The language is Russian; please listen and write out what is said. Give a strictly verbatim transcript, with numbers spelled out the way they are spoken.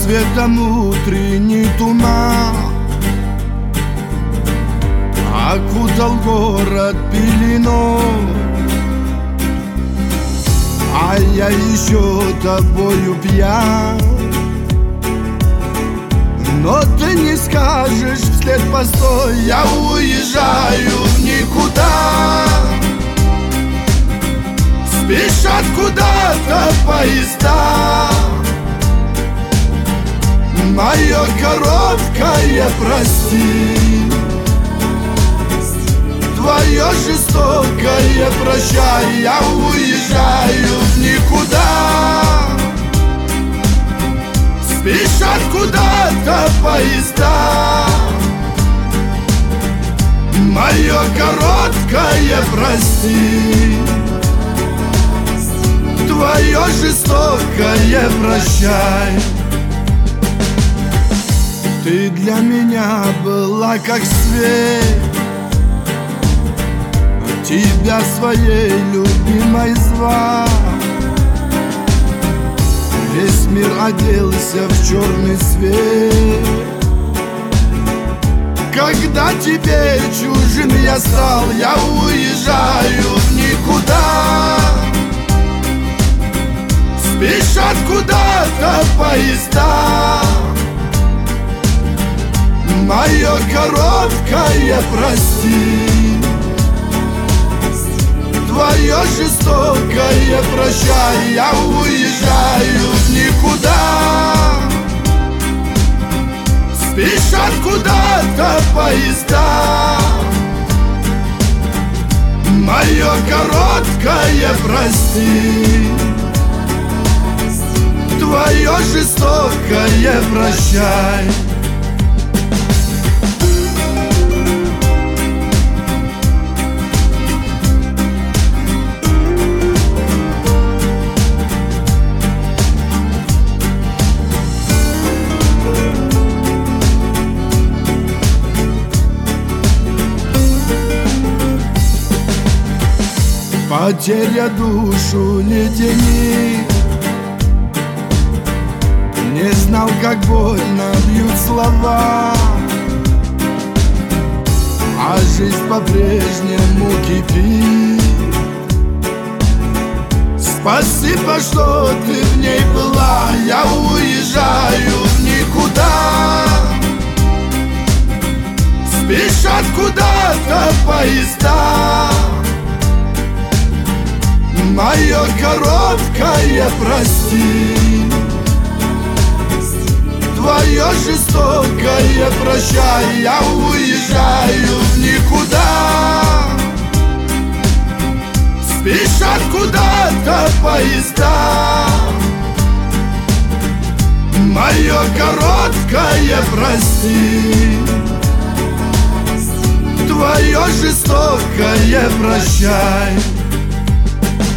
Рассветом утренний туман окутал город пеленой, а я еще тобою пьян. Но ты не скажешь вслед постой, я уезжаю в никуда. Спешат куда-то поезда. Мое короткое прости, твое жестокое прощай. Я уезжаю в никуда. Спешат куда-то поезда. Мое короткое прости, твое жестокое прощай. Ты для меня была как свет, тебя своей любимой звал. Весь мир оделся в черный свет. Когда тебе чужим я стал, я уезжаю в никуда. Спешат куда-то поезда. Мое короткое прости, твое жестокое прощай. Я уезжаю в никуда. Спешат куда-то поезда. Мое короткое прости, твое жестокое прощай. Потеря душу леденит. Не знал, как больно бьют слова, а жизнь по-прежнему кипит. Спасибо, что ты в ней была. Я уезжаю в никуда. Спешат куда-то поезда. Мое короткое прости, твое жестокое прощай. Я уезжаю в никуда. Спешат куда-то поезда. Мое короткое прости, твое жестокое прощай.